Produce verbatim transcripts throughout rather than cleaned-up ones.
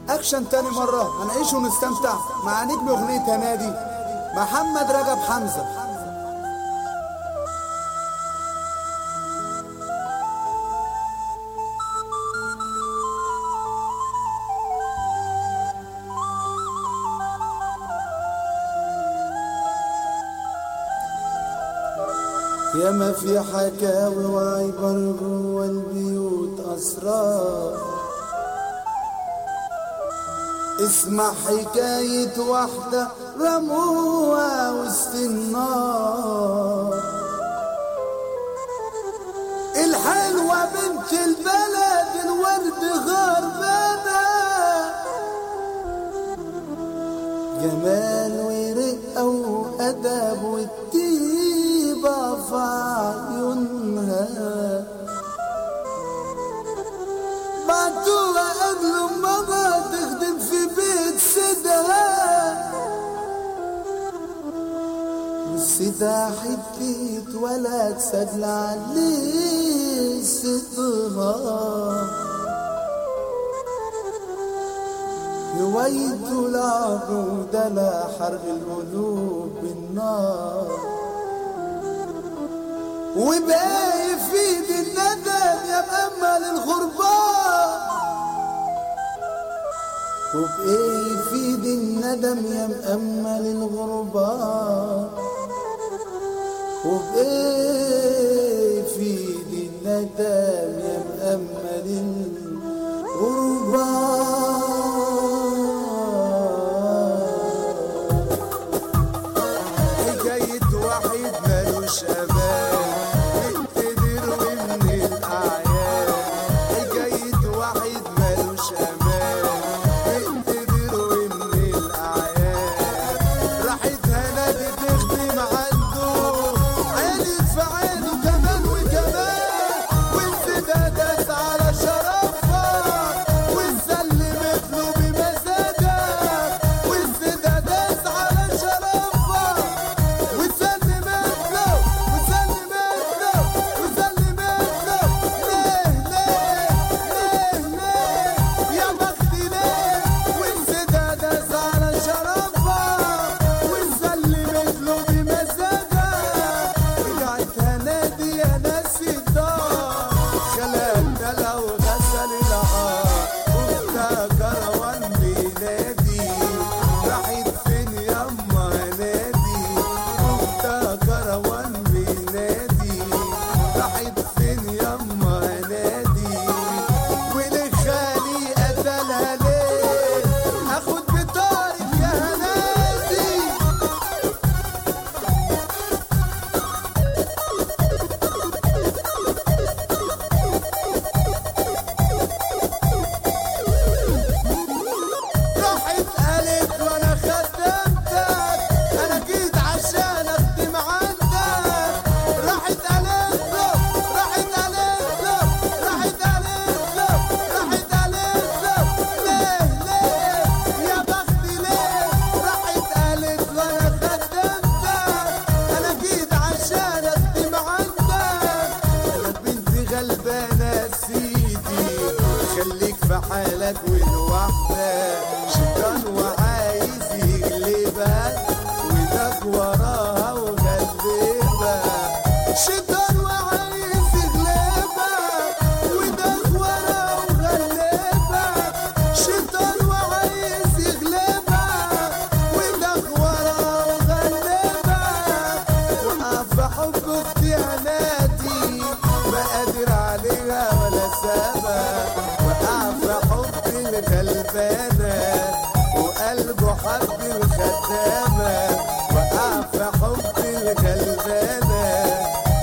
اكشن تاني مرة هنعيش ونستمتع مع نجم اغنية هنادي محمد رجب حمزة. ياما في حكاوي وعبر جوا البيوت أسرار، اسمع حكاية واحدة رموها وسط النار. الحلوة بنت البلد الورد غربانة، جمال ورقة وأدب والطيبة في عيونها. بعتوها قبل ما تخدم في بيت سيدها، والسيدة حبيت ولا تسجل عليه ستها. هوايته لعب ودلع حرق القلوب بالنار، وباقي في ايد الندم يا مأمل الغربان، وباقي في ايد الندم يا مأمل الغربان، وباقي في ايد الندم يا مأمل الغربان. حكاية واحد مالوش أمان حالك والوحدة شيطان وعايز يغلبك وإيدك وراها وغلبك. شيطان وعايز يغلبك وإيدك وراها وغلبك. شيطان وعايز يغلبك وإيدك وراها وغلبك. وقف في حب اختي هنادي ما قادر عليها ولا سابك. غلبانة وقلبه حب الخدامة، وقع في حب الغلبانة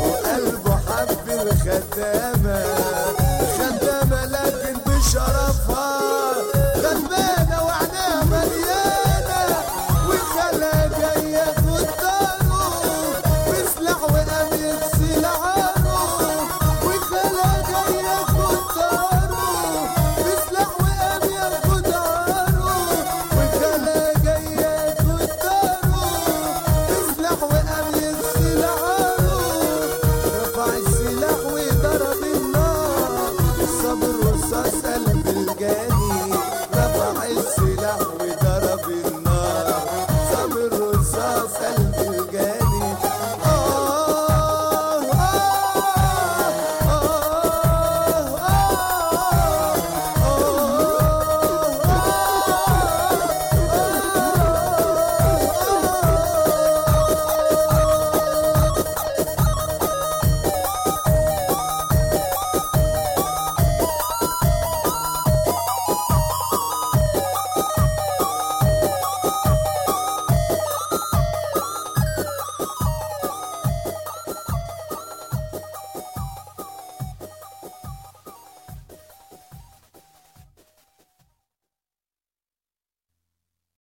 وقلبه حب الخدامة. خدامة لكن بشرفها